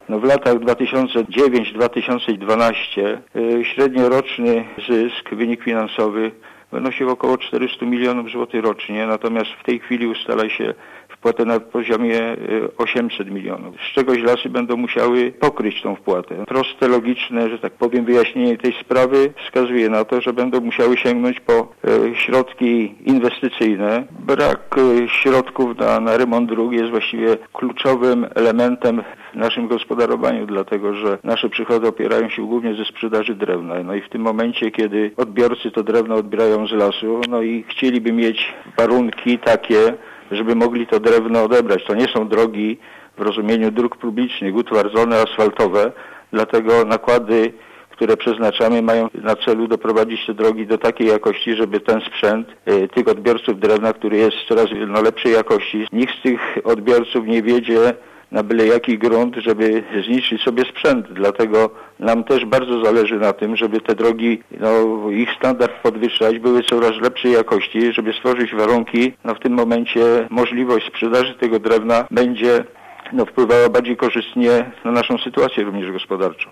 W latach 2009-2012 średnioroczny zysk, wynik finansowy wynosił około 400 milionów złotych rocznie, natomiast w tej chwili ustala się wpłatę na poziomie 800 milionów. Z czegoś lasy będą musiały pokryć tą wpłatę. Proste, logiczne, że tak powiem, wyjaśnienie tej sprawy wskazuje na to, że będą musiały sięgnąć po środki inwestycyjne. Brak środków na remont dróg jest właściwie kluczowym elementem w naszym gospodarowaniu, dlatego że nasze przychody opierają się głównie ze sprzedaży drewna. I w tym momencie, kiedy odbiorcy to drewno odbierają z lasu, i chcieliby mieć warunki takie, żeby mogli to drewno odebrać. To nie są drogi w rozumieniu dróg publicznych, utwardzone, asfaltowe, dlatego nakłady, które przeznaczamy, mają na celu doprowadzić te drogi do takiej jakości, żeby ten sprzęt tych odbiorców drewna, który jest coraz lepszej jakości, nikt z tych odbiorców nie wiedzie na byle jaki grunt, żeby zniszczyć sobie sprzęt. Dlatego nam też bardzo zależy na tym, żeby te drogi, ich standard podwyższać, były coraz lepszej jakości, żeby stworzyć warunki. W tym momencie możliwość sprzedaży tego drewna będzie wpływała bardziej korzystnie na naszą sytuację również gospodarczą.